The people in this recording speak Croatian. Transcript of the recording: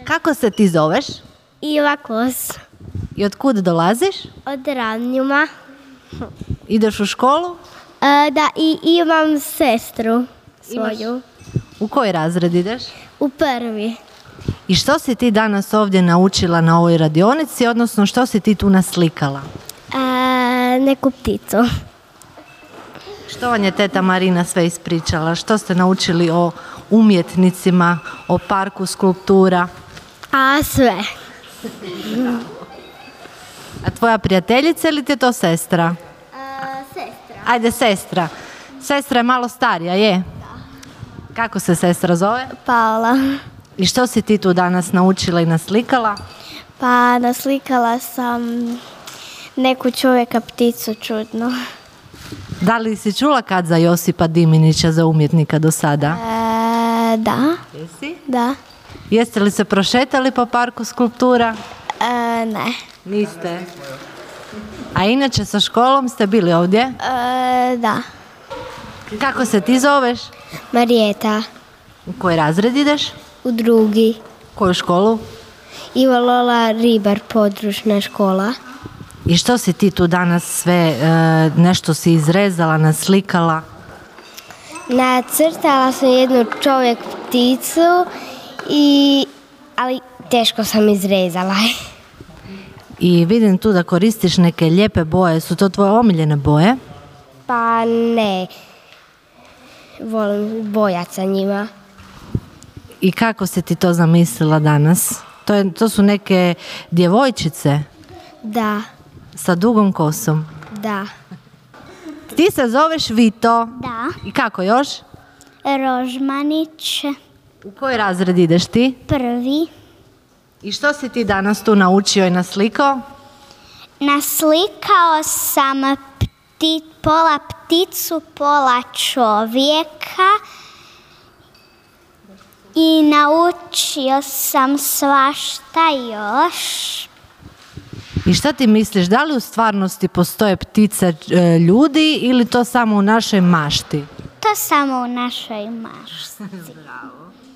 Kako se ti zoveš? Iva Kos. I od kud dolaziš? Od Ravnjuma. Ideš u školu? Da, i imam sestru svoju. U koji razred ideš? U prvi. I što si ti danas ovdje naučila na ovoj radionici, odnosno što si ti tu naslikala? Neku pticu. Što vam je teta Marina sve ispričala? Što ste naučili o umjetnicima, o parku skulptura? Sve. A tvoja prijateljica ili ti je to sestra? Sestra. Ajde, sestra. Sestra je malo starija, je? Da. Kako se sestra zove? Paola. I što si ti tu danas naučila i naslikala? Pa naslikala sam neku čovjeka pticu čudnu. Da li si čula kad za Josipa Diminića, za umjetnika do sada? Da. Jesi? Da. Jeste li se prošetali po parku skulptura? Ne. Niste. A inače sa školom ste bili ovdje? Da. Kako se ti zoveš? Marijeta. U koji razred ideš? U drugi. Koju školu? Iva Lola Ribar, područna škola. I što si ti tu danas sve, nešto si izrezala, naslikala? Nacrtala sam jednu čovjek pticu, ali teško sam izrezala. I vidim tu da koristiš neke lijepe boje. Su to tvoje omiljene boje? Pa ne. Volim bojat sa njima. I kako si ti to zamislila danas? To su neke djevojčice Da. sa dugom kosom. Da. Ti se zoveš Vito. Da. I kako još? Rožmanić. U koji razred ideš ti? Prvi. I što si ti danas tu naučio i naslikao? Naslikao sam pola pticu, pola čovjeka i naučio sam svašta još. I šta ti misliš, da li u stvarnosti postoje ptice ljudi ili to samo u našoj mašti? To samo u našoj mašti. Bravo.